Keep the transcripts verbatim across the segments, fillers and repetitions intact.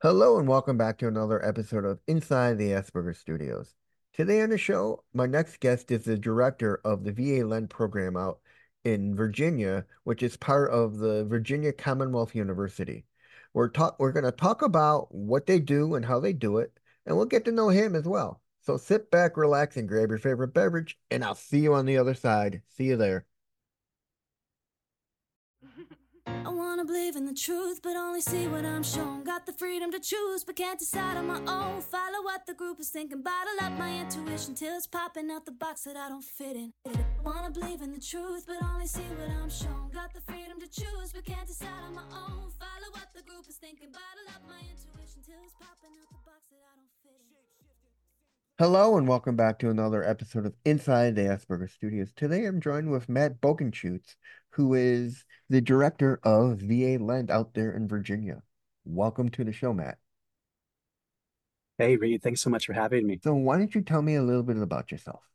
Hello and welcome back to another episode of Inside the Asperger Studios. Today on the show, my next guest is the director of the V A Lend program out in Virginia, which is part of the Virginia Commonwealth University. We're talk we're going to talk about what they do and how they do it, and we'll get to know him as well. So sit back, relax, and grab your favorite beverage, and I'll see you on the other side. See you there. I wanna believe in the truth, but only see what I'm shown. Got the freedom to choose, but can't decide on my own. Follow what the group is thinking, bottle up my intuition till it's popping out the box that I don't fit in. I wanna believe in the truth, but only see what I'm shown. Got the freedom to choose, but can't decide on my own. Follow what the group is thinking, bottle up my intuition till it's popping out the box that I don't fit in. Hello and welcome back to another episode of Inside the Asperger Studios. Today I'm joined with Matt Bogenschutz, who is the director of V A Lend out there in Virginia. Welcome to the show, Matt. Hey, Reed, thanks so much for having me. So why don't you tell me a little bit about yourself?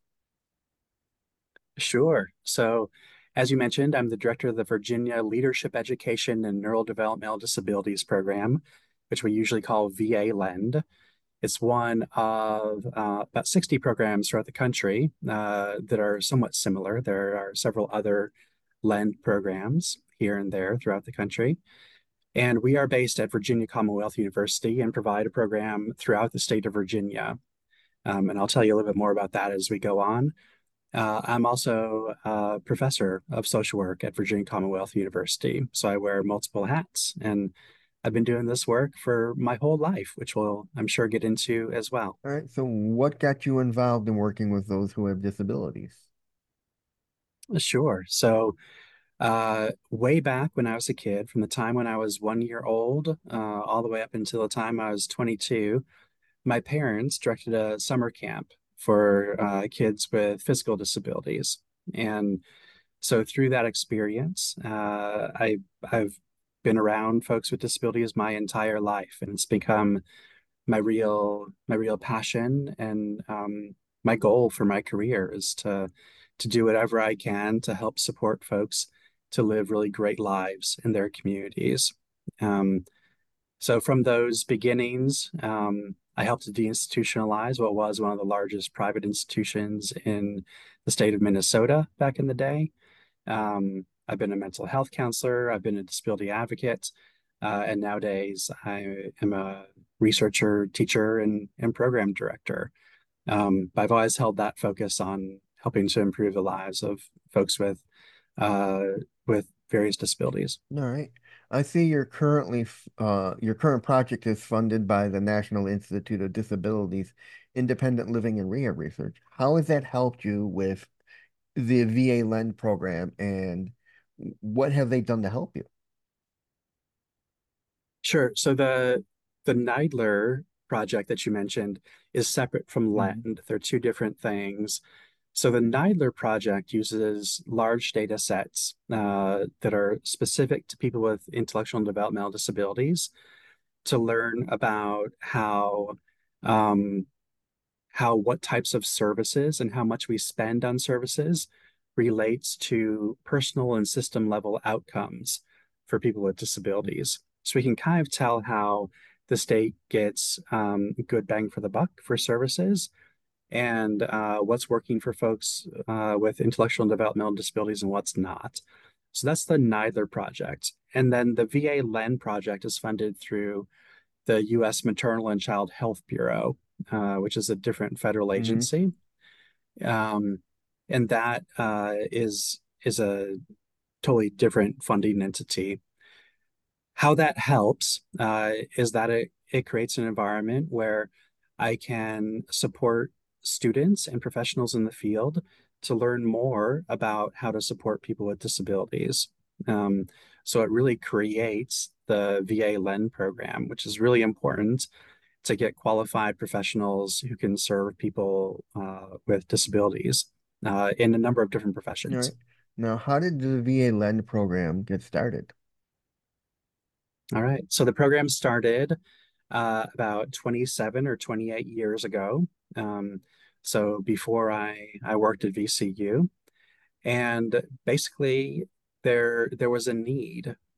Sure. So, as you mentioned, I'm the director of the Virginia Leadership Education and Neurodevelopmental Disabilities Program, which we usually call V A Lend. It's one of uh, about sixty programs throughout the country uh, that are somewhat similar. There are several other Lend programs here and there throughout the country. And we are based at Virginia Commonwealth University and provide a program throughout the state of Virginia. Um, and I'll tell you a little bit more about that as we go on. Uh, I'm also a professor of social work at Virginia Commonwealth University. So I wear multiple hats, and I've been doing this work for my whole life, which we'll, I'm sure, get into as well. All right, so what got you involved in working with those who have disabilities? Sure. So uh, way back when I was a kid, from the time when I was one year old, uh, all the way up until the time I was twenty-two, my parents directed a summer camp for uh, kids with physical disabilities. And so through that experience, uh, I I've been around folks with disabilities my entire life, and it's become my real my real passion and um, my goal for my career is to to do whatever I can to help support folks to live really great lives in their communities. Um, so from those beginnings, um, I helped to deinstitutionalize what was one of the largest private institutions in the state of Minnesota back in the day. Um, I've been a mental health counselor, I've been a disability advocate, uh, and nowadays I am a researcher, teacher, and, and program director. Um, but I've always held that focus on helping to improve the lives of folks with uh, with various disabilities. All right. I see you're currently f- uh your current project is funded by the National Institute of Disabilities Independent Living and Rehab Research. How has that helped you with the V A Lend program, and what have they done to help you? Sure. So the the Neidler project that you mentioned is separate from Mhm. Lend. They're two different things. So the Neidler project uses large data sets uh, that are specific to people with intellectual and developmental disabilities to learn about how um, how what types of services and how much we spend on services relates to personal and system level outcomes for people with disabilities. So we can kind of tell how the state gets um, good bang for the buck for services and uh, what's working for folks uh, with intellectual and developmental disabilities and what's not. So that's the Neidler project. And then the V A Lend project is funded through the U S Maternal and Child Health Bureau, uh, which is a different federal Mhm. agency. Um, and that uh, is is a totally different funding entity. How that helps uh, is that it, it creates an environment where I can support students and professionals in the field to learn more about how to support people with disabilities. Um, so it really creates the V A Lend program, which is really important to get qualified professionals who can serve people uh, with disabilities uh, in a number of different All professions. right. Now, how did the V A Lend program get started? All right. So the program started uh, about twenty-seven or twenty-eight years ago. Um, so before I, I worked at V C U, and basically there there was a need.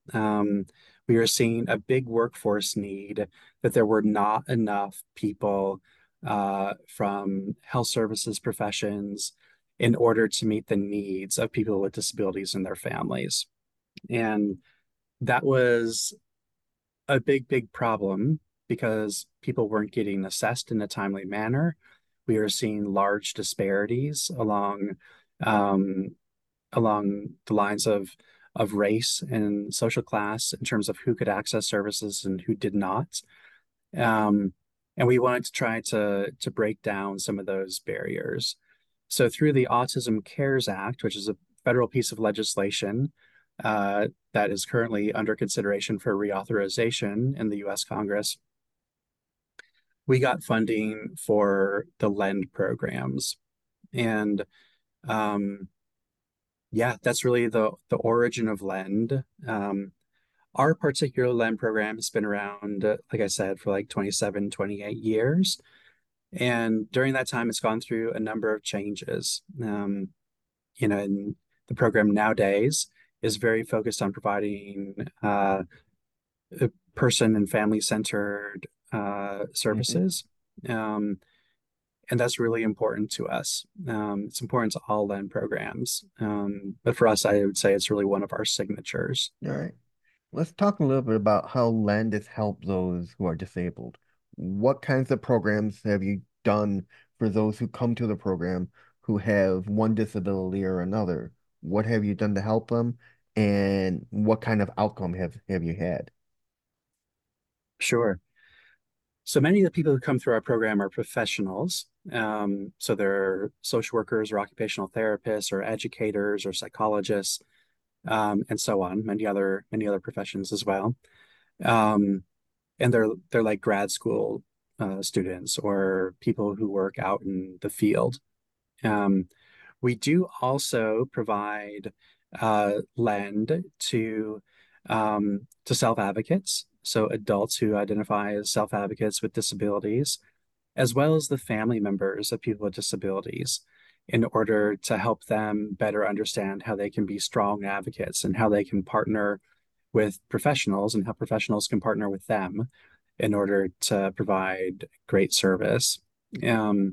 Um, we were seeing a big workforce need, that there were not enough people uh, from health services professions in order to meet the needs of people with disabilities and their families. And that was a big, big problem because people weren't getting assessed in a timely manner. We were seeing large disparities along um, along the lines of of race and social class in terms of who could access services and who did not. Um, and we wanted to try to to break down some of those barriers. So through the Autism Cares Act, which is a federal piece of legislation uh, that is currently under consideration for reauthorization in the U S Congress, we got funding for the LEND programs. And um, yeah, that's really the the origin of LEND. Um, our particular LEND program has been around, uh, like I said, for like twenty-seven, twenty-eight years. And during that time, it's gone through a number of changes. Um, you know, and the program nowadays is very focused on providing uh, person and family centered uh, Hmm. services. Um, and that's really important to us. Um, it's important to all LEND programs. Um, but for us, I would say it's really one of our signatures. All right. Let's talk a little bit about how LEND has helped those who are disabled. What kinds of programs have you done for those who come to the program who have one disability or another? What have you done to help them, and what kind of outcome have have you had? Sure. So many of the people who come through our program are professionals. Um, so they're social workers or occupational therapists or educators or psychologists, um, and so on, many other many other professions as well. Um, and they're they're like grad school uh, students or people who work out in the field. Um, we do also provide uh, lend to um, to self-advocates, so adults who identify as self-advocates with disabilities, as well as the family members of people with disabilities, in order to help them better understand how they can be strong advocates and how they can partner with professionals and how professionals can partner with them in order to provide great service. Um,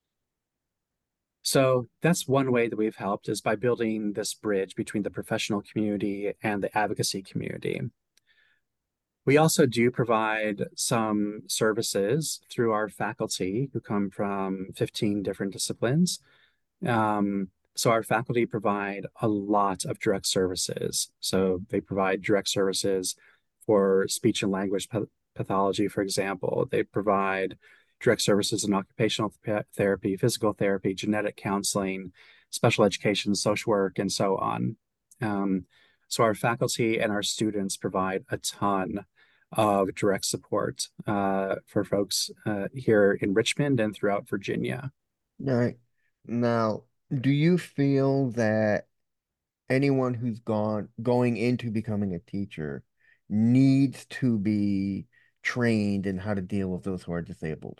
so that's one way that we've helped, is by building this bridge between the professional community and the advocacy community. We also do provide some services through our faculty who come from fifteen different disciplines. Um, so our faculty provide a lot of direct services. So they provide direct services for speech and language pathology, for example. They provide direct services in occupational th therapy, physical therapy, genetic counseling, special education, social work, and so on. Um, so our faculty and our students provide a ton of direct support uh, for folks uh, here in Richmond and throughout Virginia. All right. Now, do you feel that anyone who's gone going into becoming a teacher needs to be trained in how to deal with those who are disabled?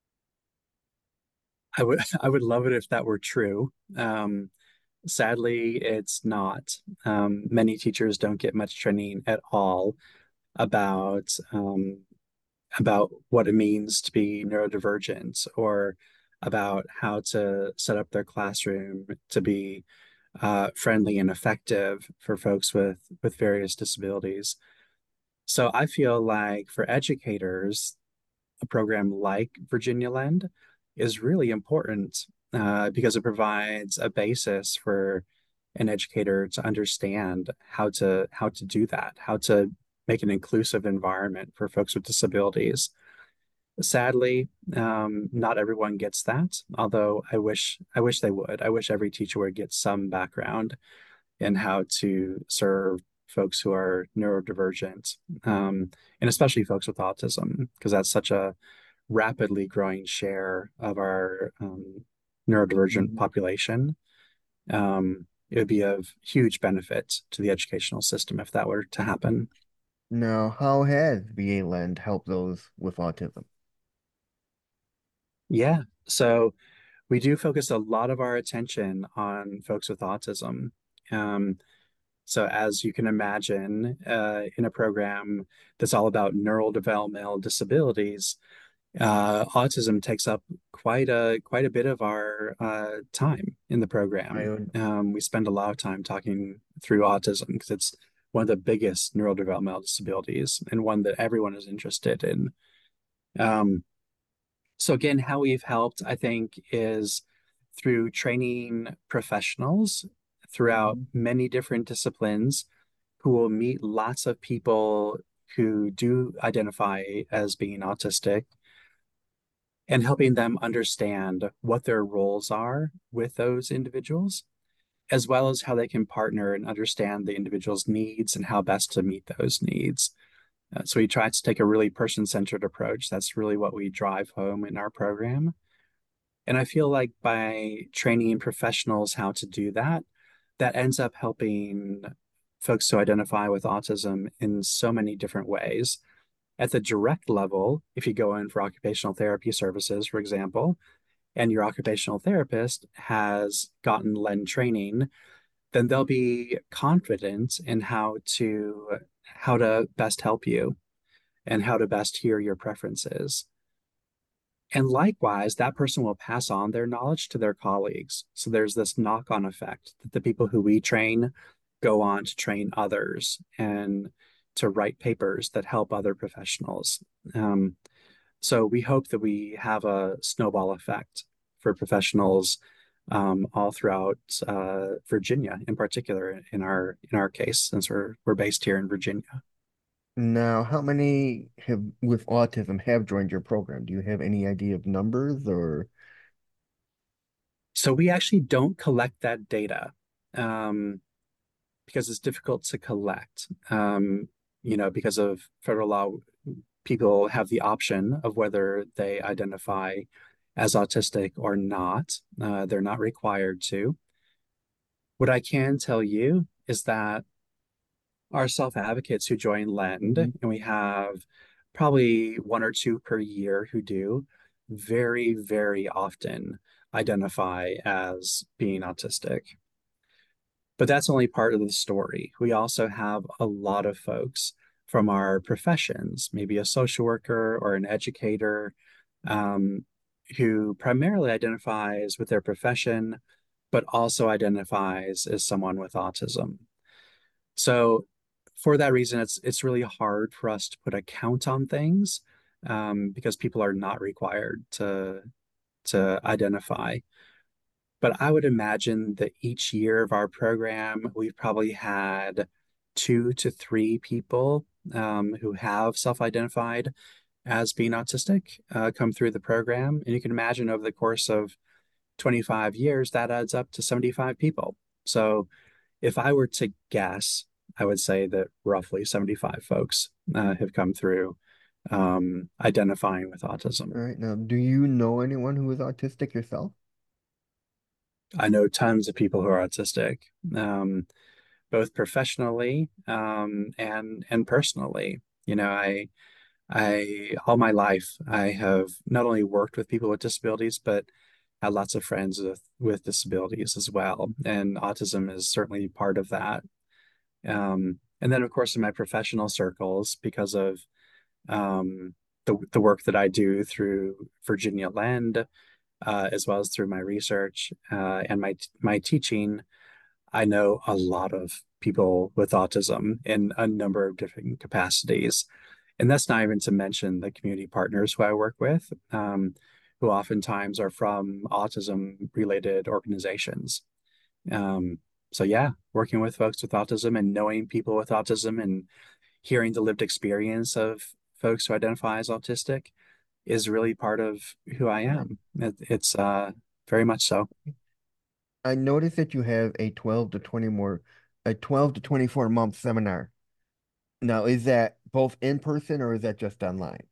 I would I would love it if that were true. Um, sadly, it's not. Um, many teachers don't get much training at all about um, about what it means to be neurodivergent, or about how to set up their classroom to be uh, friendly and effective for folks with with various disabilities. So I feel like for educators, a program like Virginia Lend is really important uh, because it provides a basis for an educator to understand how to how to do that, how to make an inclusive environment for folks with disabilities. Sadly, um, not everyone gets that, although I wish I wish they would. I wish every teacher would get some background in how to serve folks who are neurodivergent, um, and especially folks with autism, because that's such a rapidly growing share of our um, neurodivergent Mhm. population. Um, it would be of huge benefit to the educational system if that were to happen. Now, how has V A Lend helped those with autism? Yeah. So we do focus a lot of our attention on folks with autism. Um, So as you can imagine, uh, in a program that's all about neurodevelopmental disabilities, uh, autism takes up quite a quite a bit of our uh, time in the I program. would, Um, we spend a lot of time talking through autism because it's one of the biggest neurodevelopmental disabilities and one that everyone is interested in. Um, so again, how we've helped, I think, is through training professionals throughout Mhm. many different disciplines who will meet lots of people who do identify as being autistic and helping them understand what their roles are with those individuals, as well as how they can partner and understand the individual's needs and how best to meet those needs. Uh, so we try to take a really person-centered approach. That's really what we drive home in our program. And I feel like by training professionals how to do that, that ends up helping folks to identify with autism in so many different ways. At the direct level, if you go in for occupational therapy services, for example, and your occupational therapist has gotten L E N training, then they'll be confident in how to how to best help you and how to best hear your preferences. And likewise, that person will pass on their knowledge to their colleagues. So there's this knock-on effect that the people who we train go on to train others and to write papers that help other professionals. Um, so we hope that we have a snowball effect for professionals um, all throughout uh, Virginia, in particular, in our in our case, since we're we're based here in Virginia. Now, how many have with autism have joined your program? Do you have any idea of numbers or So we actually don't collect that data um, because it's difficult to collect. Um, you know, because of federal law, people have the option of whether they identify as autistic or not. Uh, they're not required to. What I can tell you is that our self-advocates who join Lend, Mhm. and we have probably one or two per year who do, very, very often identify as being autistic. But that's only part of the story. We also have a lot of folks from our professions, maybe a social worker or an educator, um, who primarily identifies with their profession, but also identifies as someone with autism. So for that reason, it's it's really hard for us to put a count on things um, because people are not required to to identify. But I would imagine that each year of our program, we've probably had two to three people um, who have self-identified as being autistic uh, come through the program. And you can imagine over the course of twenty-five years, that adds up to seventy-five people. So if I were to guess, I would say that roughly seventy-five folks uh, have come through um, identifying with autism. all right now, do you know anyone who is autistic yourself? I know tons of people who are autistic, um, both professionally um, and and personally. You know, I I all my life I have not only worked with people with disabilities, but had lots of friends with with disabilities as well, and autism is certainly part of that. Um, and then, of course, in my professional circles, because of um, the the work that I do through Virginia Lend, uh, as well as through my research uh, and my my teaching, I know a lot of people with autism in a number of different capacities. And that's not even to mention the community partners who I work with, um, who oftentimes are from autism related organizations. Um, so yeah, working with folks with autism and knowing people with autism and hearing the lived experience of folks who identify as autistic is really part of who I Right. am. It, it's uh, very much so. I noticed that you have a twelve to twenty more, a twelve to twenty-four month seminar. Now, is that both in person or is that just online?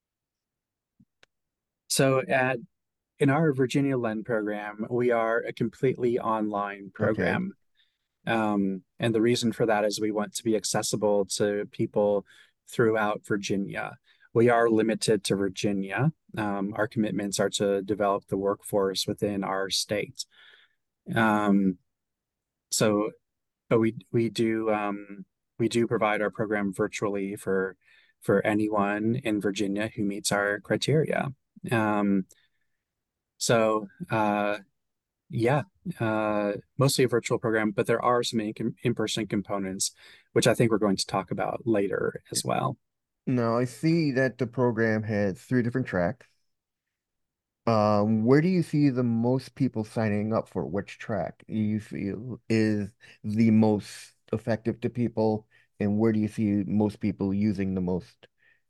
So at in our Virginia Lend program, we are a completely online Okay. program. Um, and the reason for that is we want to be accessible to people throughout Virginia. We are limited to Virginia. Um, our commitments are to develop the workforce within our state. Um, so but we we do um, we do provide our program virtually for for anyone in Virginia who meets our criteria. Um, so uh, yeah, uh, mostly a virtual program, but there are some in in-person components, which I think we're going to talk about later as well. Now, I see that the program has three different tracks. Um, where do you see the most people signing up for which track you feel is the most effective to people, and where do you see most people using the most?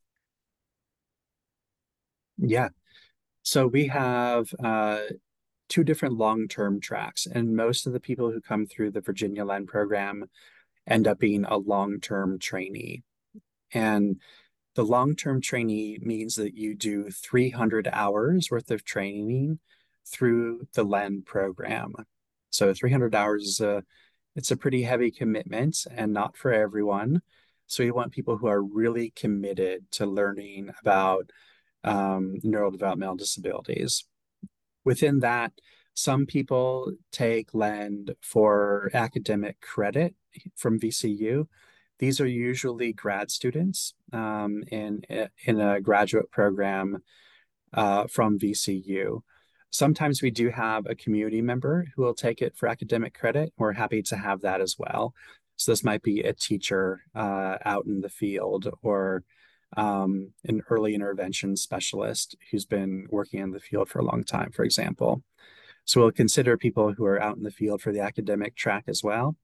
Yeah. So we have uh, two different long-term tracks, and most of the people who come through the Virginia Len program end up being a long-term trainee. And the long-term trainee means that you do three hundred hours worth of training through the Len program. So three hundred hours is a it's a pretty heavy commitment and not for everyone. So we want people who are really committed to learning about um, neurodevelopmental disabilities. Within that, some people take Len for academic credit from V C U. These are usually grad students um, in in a graduate program uh, from V C U. Sometimes we do have a community member who will take it for academic credit. We're happy to have that as well. So this might be a teacher uh, out in the field or um, an early intervention specialist who's been working in the field for a long time, for example. So we'll consider people who are out in the field for the academic track as well.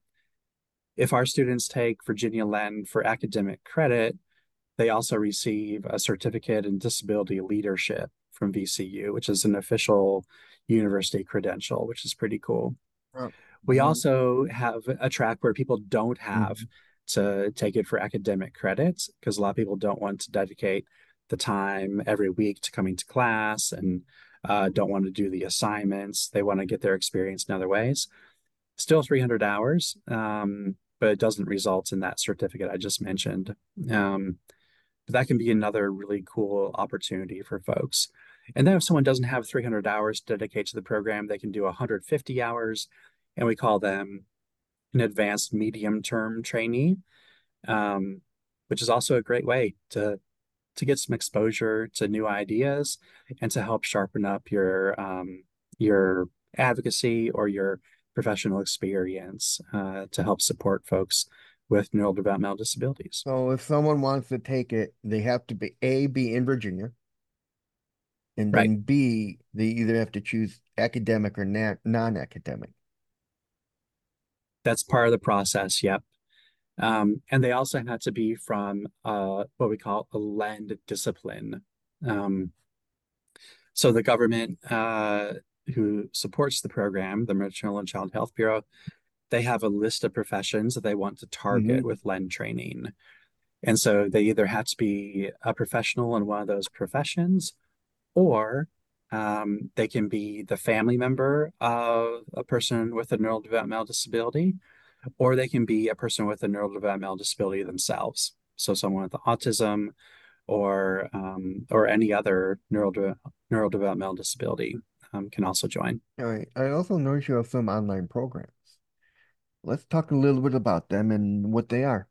If our students take Virginia Len for academic credit, they also receive a certificate in disability leadership from V C U, which is an official university credential, which is pretty cool. Uh, We mm, also have a track where people don't have mhm. to take it for academic credits because a lot of people don't want to dedicate the time every week to coming to class and uh, don't want to do the assignments. They want to get their experience in other ways. Still three hundred hours, um, but it doesn't result in that certificate I just mentioned. Um, but that can be another really cool opportunity for folks. And then if someone doesn't have three hundred hours dedicated to the program, they can do one hundred fifty hours, and we call them an advanced medium term trainee, um, which is also a great way to to get some exposure to new ideas and to help sharpen up your um, your advocacy or your professional experience uh, to help support folks with neurodevelopmental disabilities. So if someone wants to take it, they have to be A, be in Virginia, and Right. then B, they either have to choose academic or na non-academic. That's part of the process. Yep. Um, and they also had to be from uh, what we call a land discipline. Um, so the government uh, who supports the program, the Maternal and Child Health Bureau, they have a list of professions that they want to target Hmm. with L E N training. And so they either have to be a professional in one of those professions, or um, they can be the family member of a person with a neurodevelopmental disability, or they can be a person with a neurodevelopmental disability themselves. So someone with autism or um, or any other neurode neurodevelopmental disability um, can also join. All right. I also noticed you have some online programs. Let's talk a little bit about them and what they are.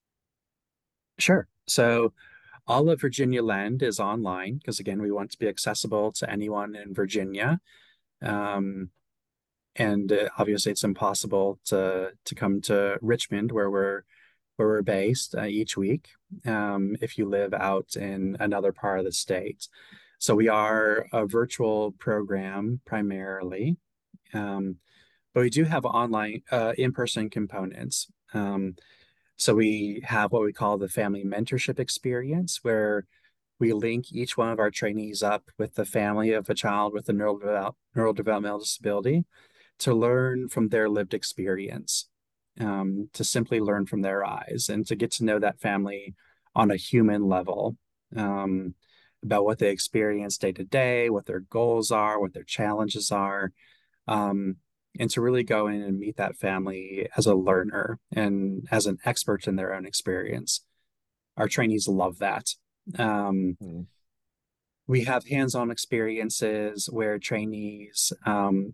Sure. So all of Virginia Land is online because again, we want to be accessible to anyone in Virginia. Um, and uh, obviously, it's impossible to to come to Richmond, where we're where we're based uh, each week, um, if you live out in another part of the state. So we are a virtual program primarily, um, but we do have online uh, in-person components. Um, so we have what we call the family mentorship experience, where we link each one of our trainees up with the family of a child with a neurodevelop neurodevelopmental disability to learn from their lived experience, um, to simply learn from their eyes and to get to know that family on a human level, um, about what they experience day to day, what their goals are, what their challenges are, um, and to really go in and meet that family as a learner and as an expert in their own experience. Our trainees love that. Um, we have hands-on experiences where trainees um,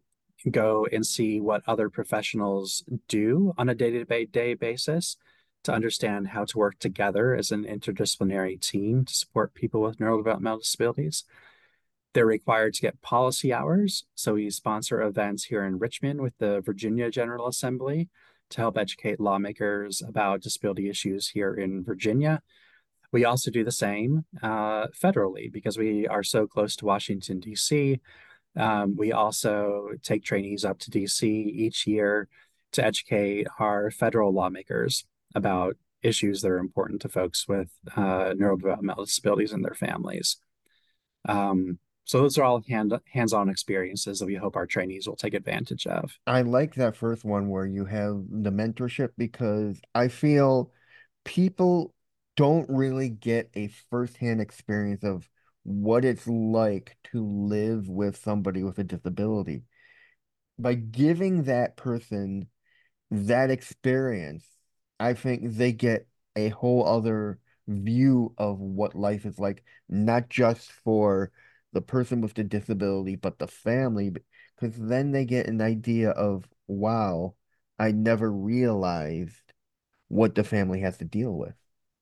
go and see what other professionals do on a day-to-day basis to understand how to work together as an interdisciplinary team to support people with neurodevelopmental disabilities. They're required to get policy hours. So we sponsor events here in Richmond with the Virginia General Assembly to help educate lawmakers about disability issues here in Virginia. We also do the same uh, federally because we are so close to Washington, D C. Um, we also take trainees up to D C each year to educate our federal lawmakers about issues that are important to folks with uh, neurodevelopmental disabilities and their families. Um, so those are all hand, hands-on experiences that we hope our trainees will take advantage of. I like that first one where you have the mentorship because I feel people don't really get a firsthand experience of what it's like to live with somebody with a disability. By giving that person that experience, I think they get a whole other view of what life is like, not just for the person with the disability, but the family, because then they get an idea of, wow, I never realized what the family has to deal with.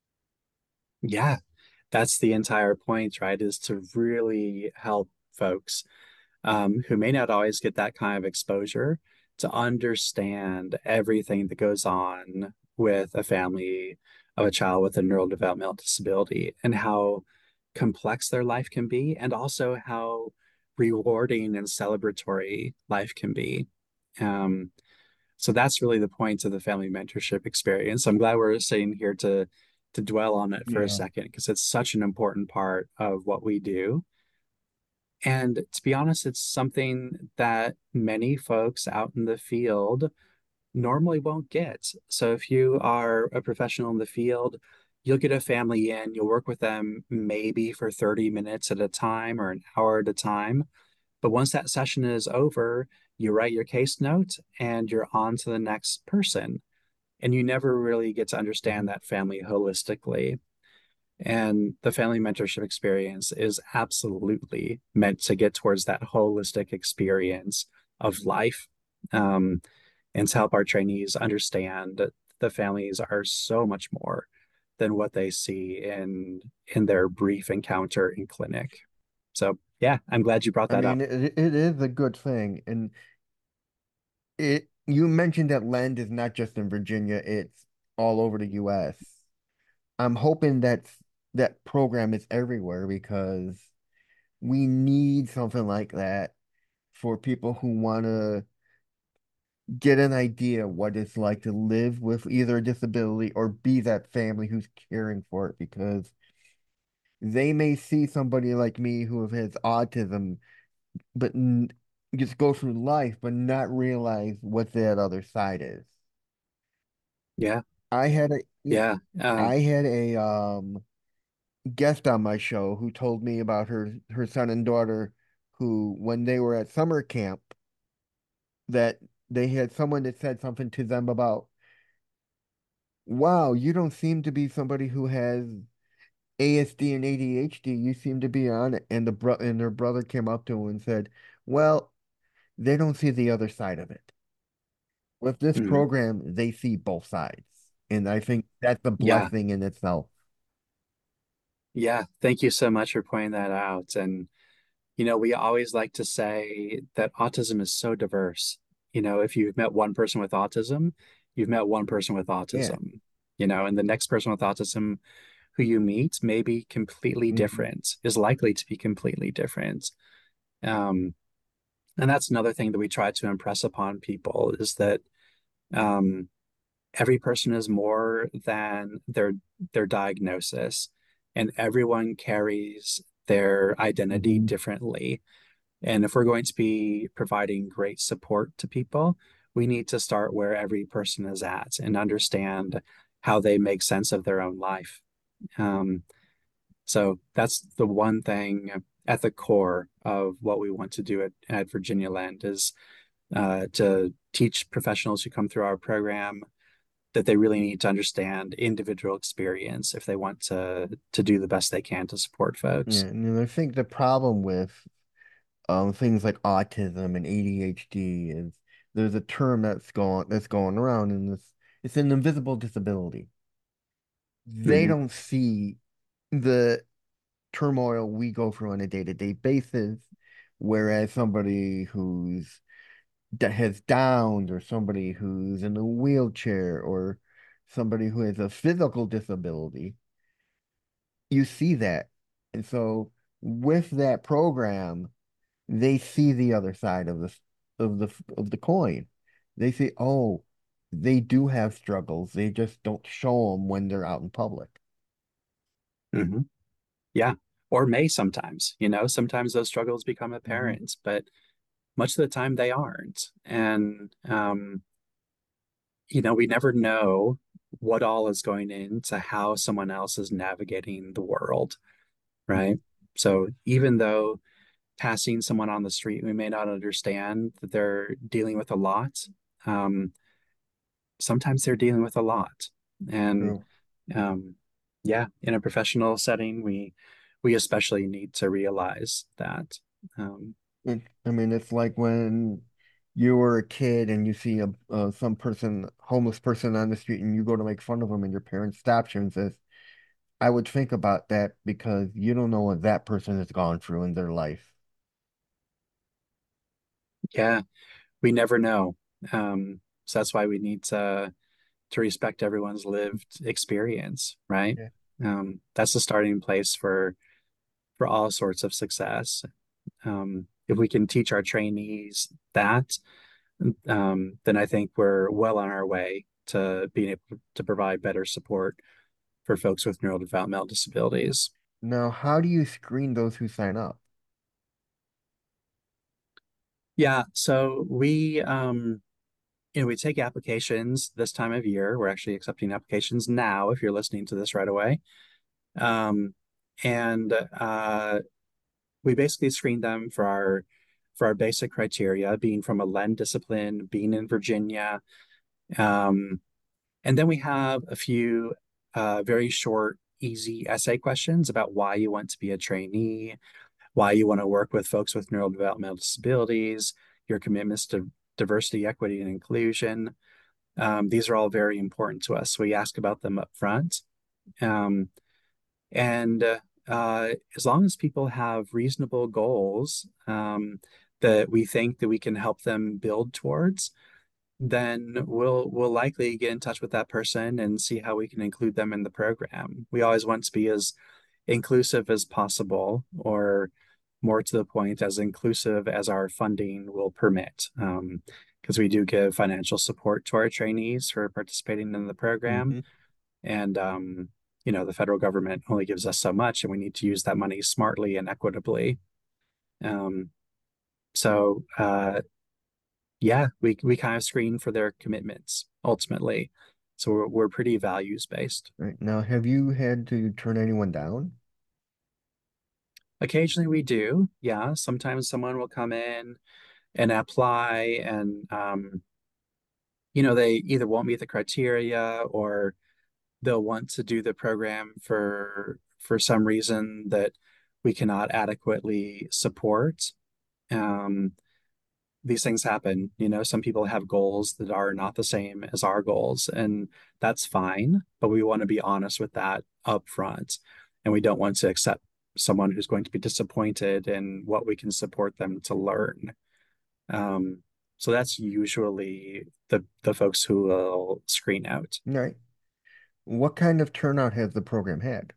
Yeah, that's the entire point, right? Is to really help folks um, who may not always get that kind of exposure to understand everything that goes on with a family of a child with a neurodevelopmental disability and how complex their life can be, and also how rewarding and celebratory life can be. Um, so that's really the point of the family mentorship experience. I'm glad we're sitting here to to dwell on it for a Yeah. second because it's such an important part of what we do. And to be honest, it's something that many folks out in the field normally won't get. So if you are a professional in the field, you'll get a family in, you'll work with them maybe for thirty minutes at a time or an hour at a time. But once that session is over, you write your case note and you're on to the next person. And you never really get to understand that family holistically. And the family mentorship experience is absolutely meant to get towards that holistic experience of life, um, and to help our trainees understand that the families are so much more than what they see in in their brief encounter in clinic. So yeah, I'm glad you brought I that mean, up. it, it is a good thing. And it you mentioned that Lend is not just in Virginia, it's all over the U S. I'm hoping that that program is everywhere because we need something like that for people who want to get an idea what it's like to live with either a disability or be that family who's caring for it because they may see somebody like me who has autism, but n just go through life, but not realize what that other side is. Yeah, I had a yeah, yeah, um, I had a um guest on my show who told me about her her son and daughter who when they were at summer camp that they had someone that said something to them about, wow, you don't seem to be somebody who has A S D and A D H D. You seem to be on it. And the bro and their brother came up to him and said, well, they don't see the other side of it. With this mm, program, they see both sides. And I think that's a yeah, blessing in itself. yeah. Thank you so much for pointing that out. And you know, we always like to say that autism is so diverse. You know, if you've met one person with autism, you've met one person with Yeah. autism, you know, and the next person with autism who you meet may be completely Hmm. different, is likely to be completely different. Um, and that's another thing that we try to impress upon people is that um, every person is more than their their diagnosis, and everyone carries their identity Hmm. differently. And if we're going to be providing great support to people, we need to start where every person is at and understand how they make sense of their own life. Um, so that's the one thing at the core of what we want to do at, at Virginia Land is uh, to teach professionals who come through our program that they really need to understand individual experience if they want to to do the best they can to support Yeah. folks. And I think the problem with um things like autism and A D H D is there's a term that's going that's going around and this it's an invisible disability. They Hmm. don't see the turmoil we go through on a day-to-day basis, whereas somebody who's that has Downs or somebody who's in a wheelchair or somebody who has a physical disability, you see that. And so with that program, they see the other side of the of the of the coin. They say, oh, they do have struggles. They just don't show them when they're out in public. Hmm. Yeah. Or may sometimes, you know, sometimes those struggles become Hmm. apparent, but much of the time they aren't. And, um, you know, we never know what all is going into how someone else is navigating the world, Hmm. right? So even though passing someone on the street, we may not understand that they're dealing with a lot. Um, Sometimes they're dealing with a lot. And True. um, yeah, in a professional setting, we we especially need to realize that. Um, It, I mean, it's like when you were a kid and you see a uh, some person, homeless person on the street, and you go to make fun of them, and your parents stops you and says, "I would think about that because you don't know what that person has gone through in their life." yeah, we never know. Um, so that's why we need to to respect everyone's lived experience, right? Yeah. Um, that's the starting place for for all sorts of success. Um, if we can teach our trainees that, um, then I think we're well on our way to being able to provide better support for folks with neurodevelopmental disabilities. Now, how do you screen those who sign up? Yeah, so we um, you know, we take applications this time of year. We're actually accepting applications now if you're listening to this right away. Um, and uh, we basically screen them for our for our basic criteria, being from a L E N discipline, being in Virginia. Um, and then we have a few uh, very short, easy essay questions about why you want to be a trainee, why you want to work with folks with neurodevelopmental disabilities, your commitments to diversity, equity, and inclusion. Um, these are all very important to us. So we ask about them up front. Um, and uh, uh, as long as people have reasonable goals um, that we think that we can help them build towards, then we'll we'll likely get in touch with that person and see how we can include them in the program. We always want to be as inclusive as possible, or more to the point, as inclusive as our funding will permit. Um, because we do give financial support to our trainees for participating in the program. Hmm. And um, you know, the federal government only gives us so much, and we need to use that money smartly and equitably. Um, so uh, yeah, we we kind of screen for their commitments ultimately. So we're we're pretty values based. Right. Now, have you had to turn anyone down? Occasionally we do, yeah. Sometimes someone will come in and apply, and um, you know, they either won't meet the criteria, or they'll want to do the program for for some reason that we cannot adequately support. Um, these things happen. You know, some people have goals that are not the same as our goals, and that's fine. But we want to be honest with that up front, and we don't want to accept someone who's going to be disappointed in what we can support them to learn. Um, so that's usually the the folks who will screen out. Right. What kind of turnout has the program had?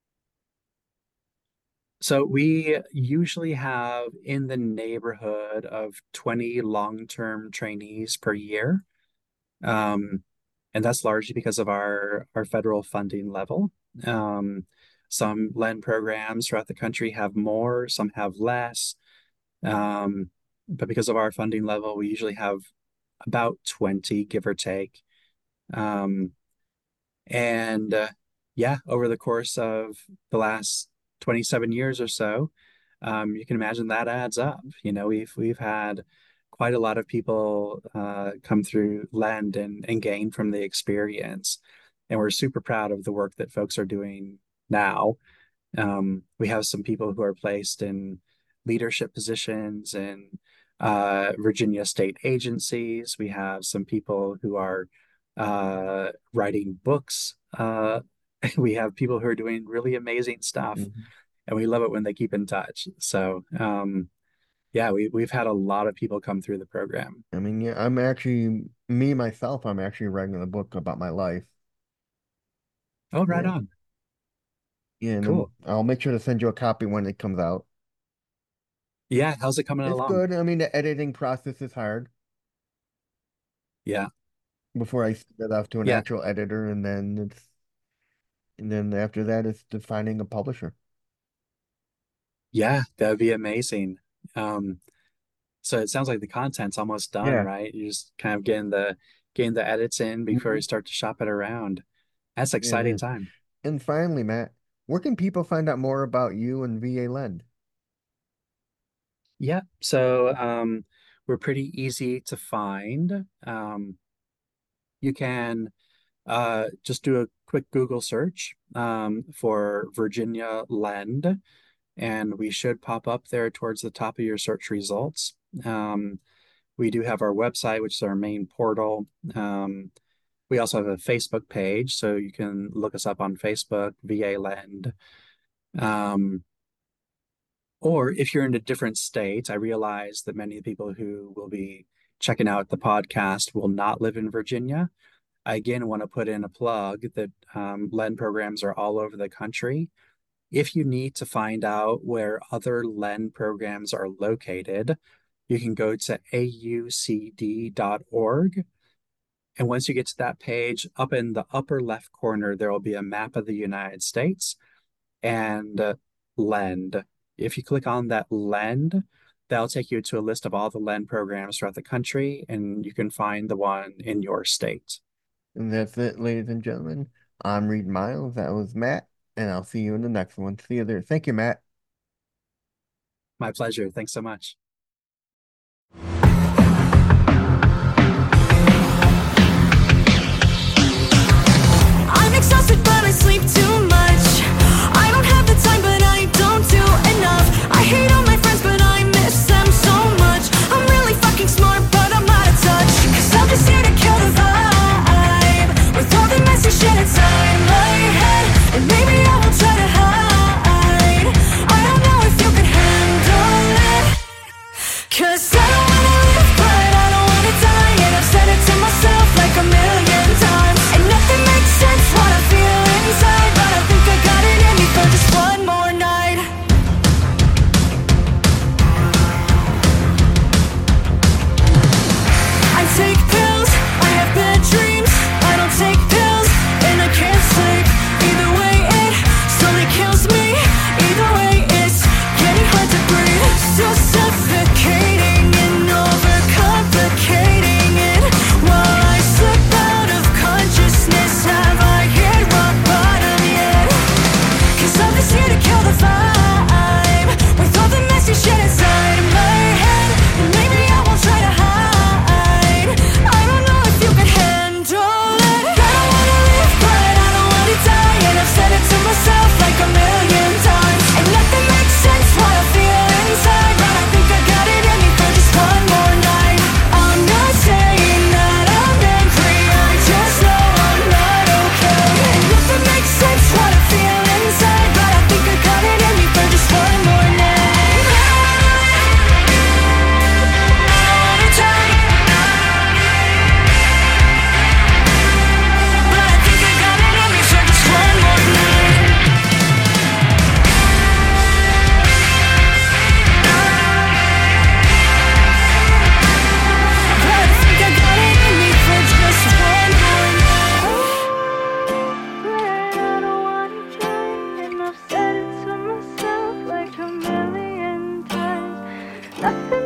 So we usually have in the neighborhood of twenty long-term trainees per year. Um, and that's largely because of our our federal funding level. Um, some L E N programs throughout the country have more, some have less. Um, but because of our funding level, we usually have about twenty, give or take. Um, and uh, yeah, over the course of the last twenty-seven years or so, um, you can imagine that adds up. You know, we've we've had quite a lot of people uh, come through L E N D and, and gain from the experience. And we're super proud of the work that folks are doing now. Um, we have some people who are placed in leadership positions in uh, Virginia state agencies. We have some people who are uh, writing books. Uh, we have people who are doing really amazing stuff, Mhm. and we love it when they keep in touch. So, um, yeah, we we've had a lot of people come through the program. I mean, yeah, I'm actually me myself. I'm actually writing a book about my life. Oh, right Yeah, on. yeah, and um, Cool. I'll make sure to send you a copy when it comes out. Yeah, how's it coming It's along? good. I mean, the editing process is hard Yeah. before I send it off to an Yeah. actual editor, and then it's and then after that, it's to finding a publisher. Yeah, that would be amazing. Um, so it sounds like the content's almost done, Yeah. right? You're just kind of getting the getting the edits in before you Mhm. start to shop it around. That's an It exciting is. time. And finally, Matt, where can people find out more about you and V A Lend? Yeah. So um, we're pretty easy to find. Um, you can uh, just do a quick Google search um, for Virginia Lend, and we should pop up there towards the top of your search results. Um, we do have our website, which is our main portal. Um, we also have a Facebook page, so you can look us up on Facebook, V A Lend. Um, or if you're in a different state, I realize that many people who will be checking out the podcast will not live in Virginia. I again want to put in a plug that um, Lend programs are all over the country. If you need to find out where other Lend programs are located, you can go to A U C D dot org. And once you get to that page, up in the upper left corner, there will be a map of the United States and uh, Lend. If you click on that Lend, that'll take you to a list of all the Lend programs throughout the country, and you can find the one in your state. And that's it, ladies and gentlemen. I'm Reed Miles. That was Matt, and I'll see you in the next one. See you there. Thank you, Matt. My pleasure. Thanks so much. I'm exhausted, but I sleep too much. I don't have the time, but I don't do enough. I hate all my friends, but I miss them so much. I'm really fucking smart, but I'm out of touch. Cause I'm just here to kill the vibe with all the messy shit inside my head. And maybe I will try to hide. I don't know if you can handle it. Cause I don't wanna live, but I don't wanna die. And I've said it to myself like a million times. And nothing makes sense what I feel inside. But I think I got it in me for just one more night. I take pills, I have bad dreams. I don't take pills, and I can't sleep. Either way it slowly kills me. Either way it's getting hard to breathe. So suffocating and overcomplicating it. While I slip out of consciousness, have I hit rock bottom yet? Cause I'm just here to kill the vibe with all the messy shit inside my head. And maybe I won't try to hide. I don't know if you can handle it. I don't wanna live, but I don't wanna die. And I've said it to myself like a million times. And nothing makes sense what I feel inside. But I think I got it in me for just one more night. I'm not saying that I'm angry, I just know I'm not okay. And nothing makes sense what I feel inside. But I think I got it in me for just one more night. But I think I got it in me for just one more night. But I think I got it in me for just one more night. I don't wanna try, and I've said it to myself like a million times. Nothing